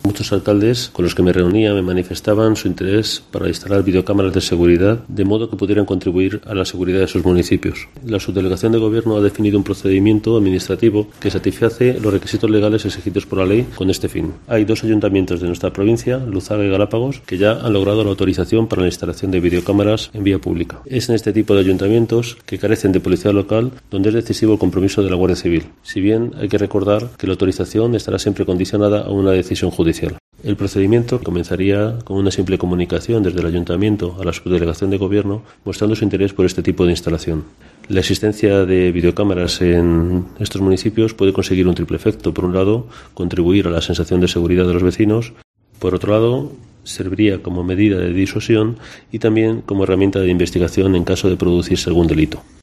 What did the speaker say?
Muchos alcaldes con los que me reunía me manifestaban su interés para instalar videocámaras de seguridad de modo que pudieran contribuir a la seguridad de sus municipios. La subdelegación de gobierno ha definido un procedimiento administrativo que satisface los requisitos legales exigidos por la ley con este fin. Hay 2 ayuntamientos de nuestra provincia, Luzaga y Galápagos, que ya han logrado la autorización para la instalación de videocámaras en vía pública. Es en este tipo de ayuntamientos que carecen de policía local donde es decisivo el compromiso de la Guardia Civil. Si bien hay que recordar que la autorización estará siempre condicionada a una decisión judicial. El procedimiento comenzaría con una simple comunicación desde el Ayuntamiento a la Subdelegación de Gobierno mostrando su interés por este tipo de instalación. La existencia de videocámaras en estos municipios puede conseguir un triple efecto. Por un lado, contribuir a la sensación de seguridad de los vecinos. Por otro lado, serviría como medida de disuasión y también como herramienta de investigación en caso de producirse algún delito.